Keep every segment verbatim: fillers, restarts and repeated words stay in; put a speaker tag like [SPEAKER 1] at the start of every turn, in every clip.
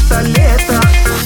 [SPEAKER 1] лето, лето.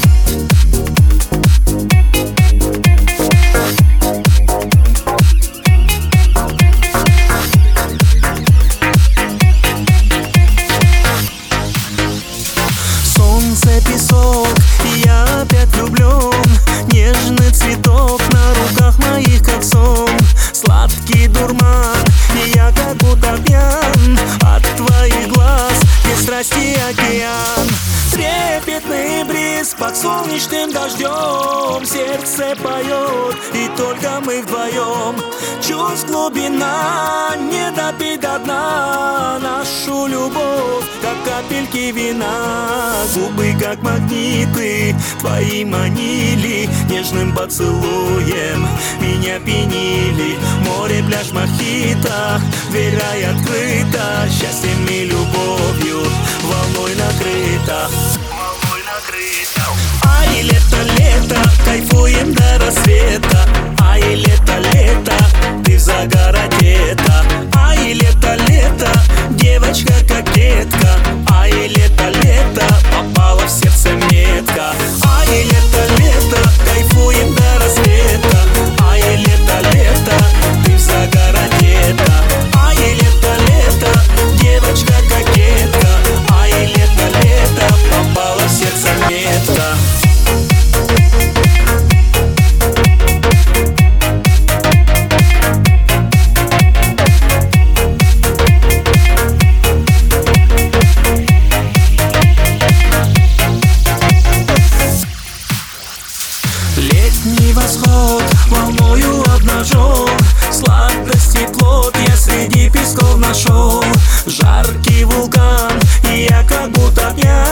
[SPEAKER 1] Солнце, песок, и я опять влюблен. Нежный цветок на руках моих, как сон. Сладкий дурман, и я как будто пьян от твоих глаз, где страсти океан. Трепетный бриз под солнечным дождем. Сердце поет, и только мы вдвоем. Чувств глубина, не допить до дна нашу любовь, как капельки вина. Губы, как магниты, твои манили нежным поцелуем, меня пьянили. Море, пляж, мохито, дверь рай открыта. Счастьем и любовью волной накрыта. Волной накрыта. Ай, лето, лето, кайфуем до рассвета. Ай, лето, лето, ты в загар одета. Ай, лето, лето, девочка-кокетка. Ай, лето, лето, попала в сердце метка. Ай, лето, лето, кайфуем до рассвета. Ай, лето, лето, ты в загар одета. Ай, лето, лето, девочка-кокетка. Ай, лето, лето, попала в сердце метка. Летний восход волною обнажен. Сладости плод я среди песков нашел. Жаркий вулкан, и я как будто пьян